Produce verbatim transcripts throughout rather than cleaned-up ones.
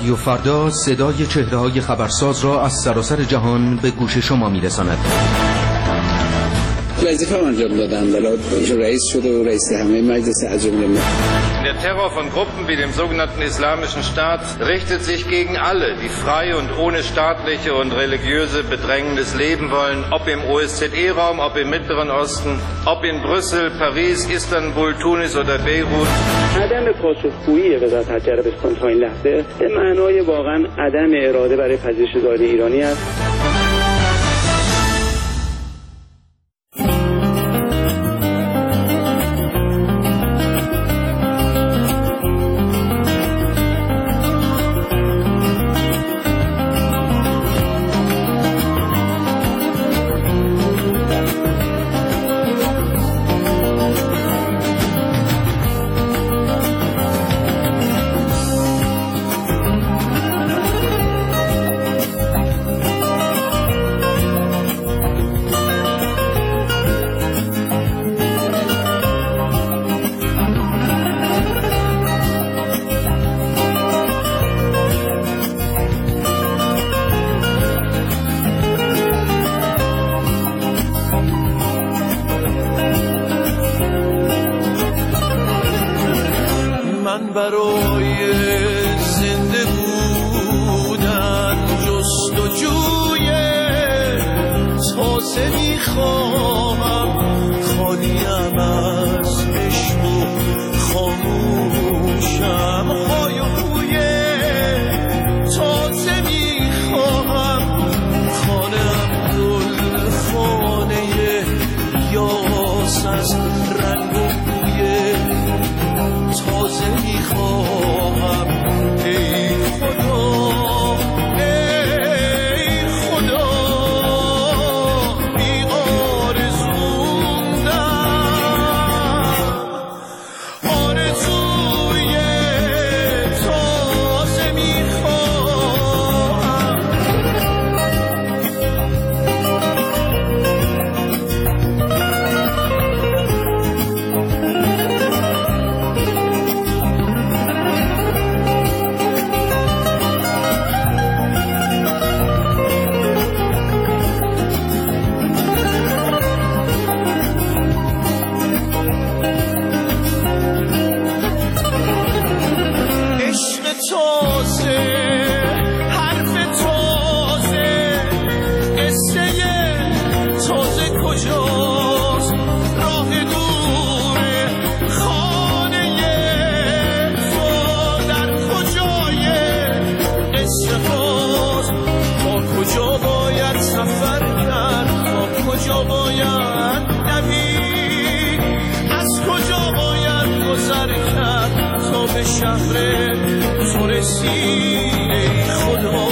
رادیو فردا صدای چهره‌های خبرساز را از سراسر جهان به گوش شما می‌رساند. وظیفه انجام دادم، ولی ایشون رئیس شده و رئیس همه مجلس از جمله ما. Der Terror von Gruppen wie dem sogenannten Islamischen Staat richtet sich gegen alle, die frei und ohne staatliche und religiöse Bedrängnis leben wollen, ob im O S Z E-Raum, ob im Mittleren Osten, ob in Brüssel, Paris, Istanbul, Tunis oder Beirut. عدم پاسخگویی وزارت خارجه عربستان تا این لحظه به معنای واقعا عدم اراده برای پذیرش زائران ایرانی است. برای زنده بودن جستجوی تازه میخواهم، خالیم از عشق و خاموشم های و بوی تازه میخواهم، خانم گل خانه یاس از رنگ و بوی تازه میخواهم. ای خدا ای خدا بی آرزوندم، آرزوی تازه میخواهم. کجا باید سفر کرد، تا کجا باید دوید، از کجا باید گذر کرد تا به شهر تو رسید. ای خدا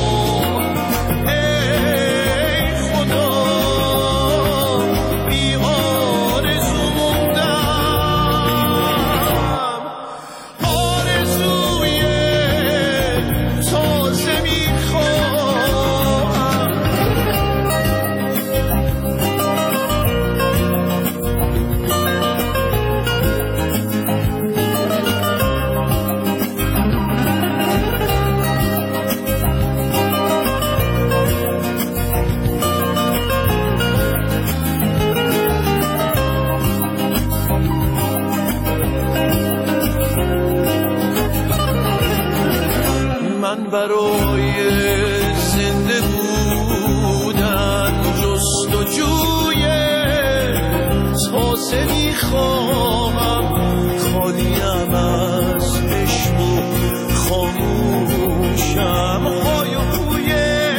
ای خدا بی آرزو موندم، آرزوی تازه میخوام. من برای زنده بودن جستجوی تازه میخواهم، خالیم از عشق و خاموشم های و بوی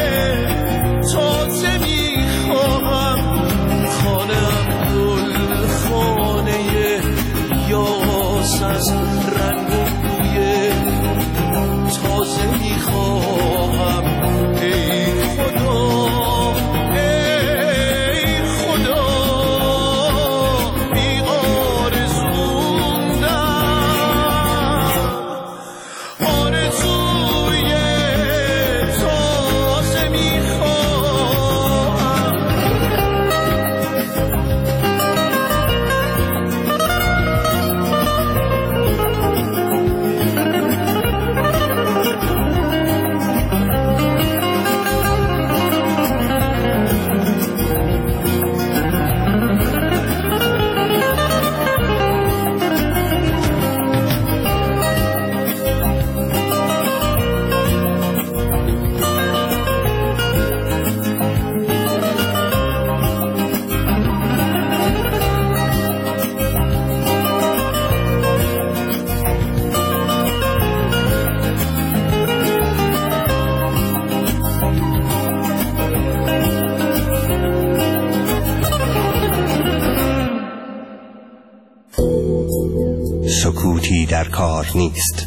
تازه میخواهم، خانم گل خانه یاس از رنگ و بوی تازه میخواهم. ای خدا ای خدا بی کار نیست.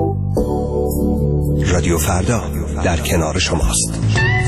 رادیو فردا در کنار شماست.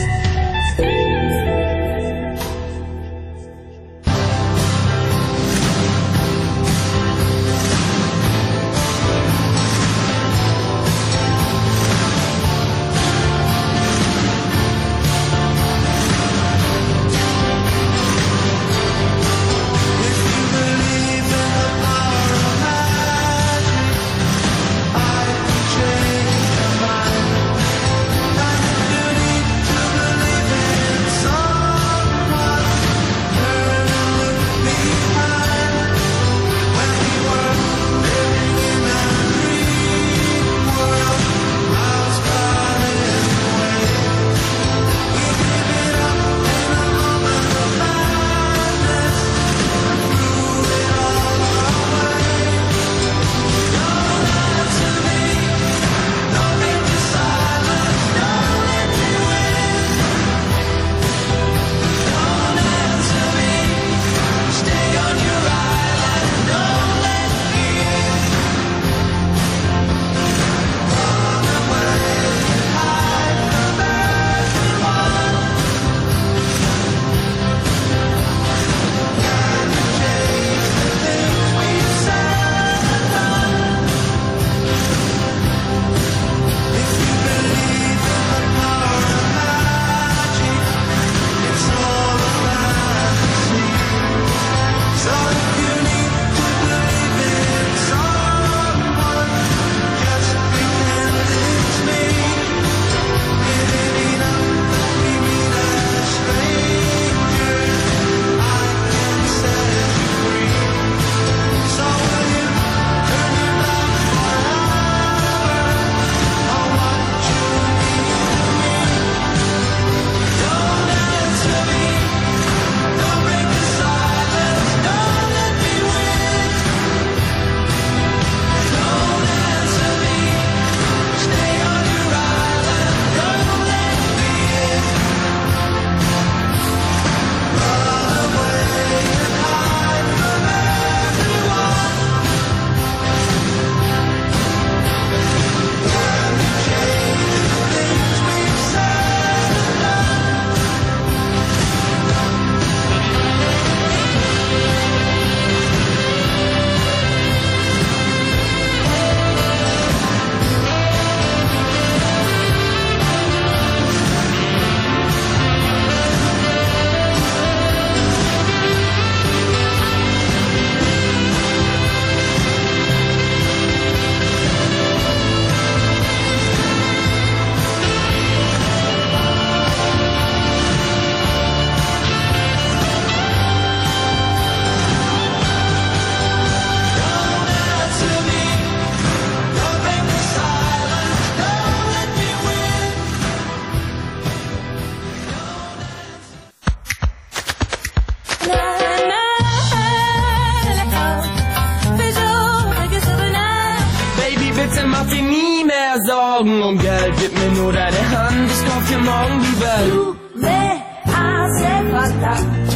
Sorgen um Geld, gib mir nur deine Hand, ich kauf dir morgen die Welt. Tu me hace falta,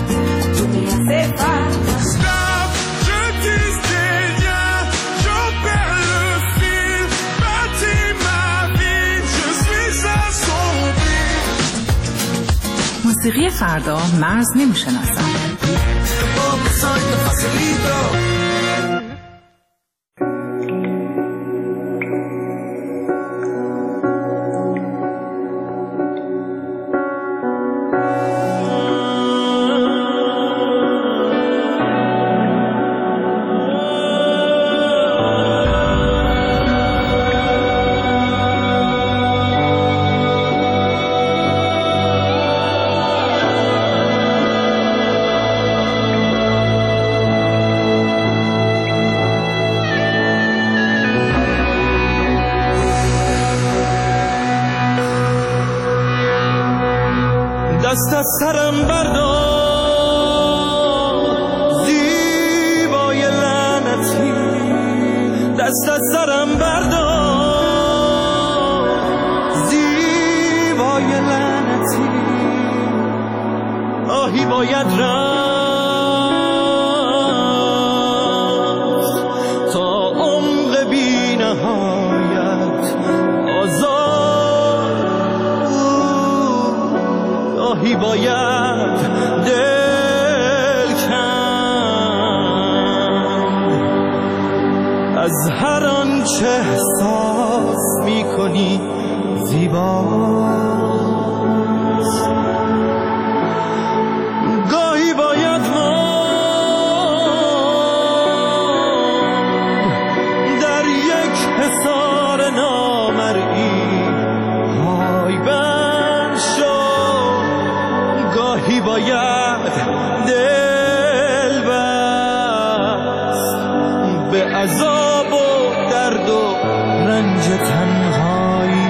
tu me hace falta. Stop, je disais rien, j'en perds le fil, bâtis ma vie, je suis assombri. موسیقی فردا مرز نمیشناسم. دست از سرم بردار زیبای لعنتی، دست از سرم بردار زیبای لعنتی، آهی باید رفت تا عمق بی گاهی باید دل کند از هر آنچه احساس میکنی زیباست. گاهی باید ماند در یک حصار نامرئی، های بند شد. گاهی باید دل بست به عذاب و درد و رنج تنهایی.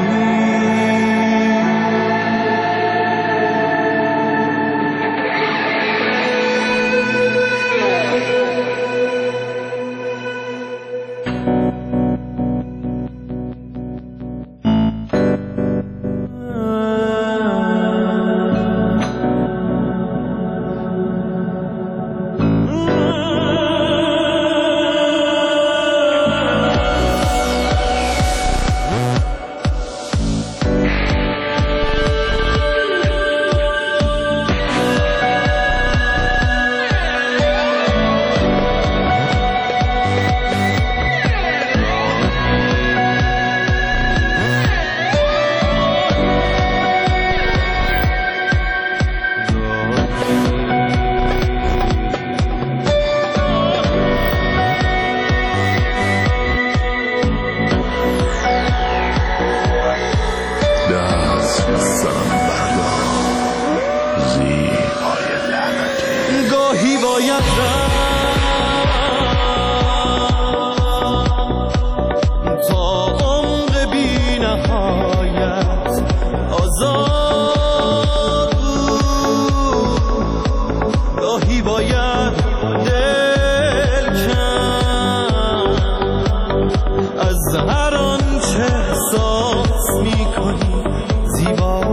گاهی باید رفت تا عمق بی نهایت آزاد بود. گاهی باید دل کند از هر آنچه احساس میکنی زیبا.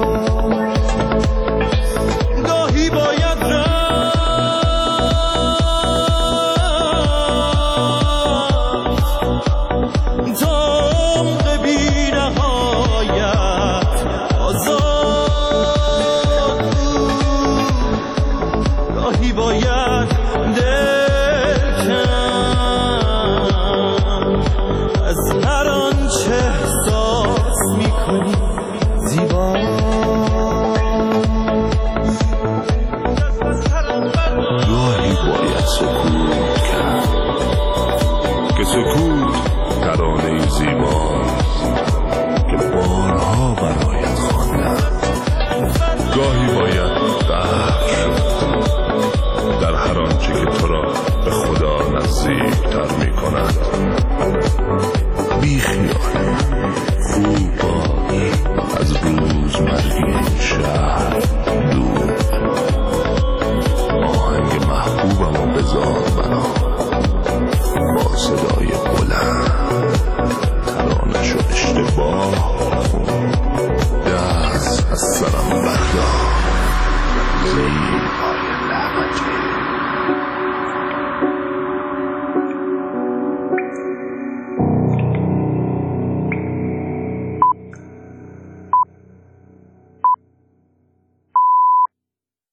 گاهی باید باید دل کند از هر آنچه احساس میکنی زیبا. گاهی باید سکوت کرد که سکوت ترانه زیباست که بارها برایت خواندم. گاهی باید غرق شد در هر آنچه که تو را به خدا نزدیک‌تر می‌کند. بی خیال خوب باش از روزمرگی این شهر.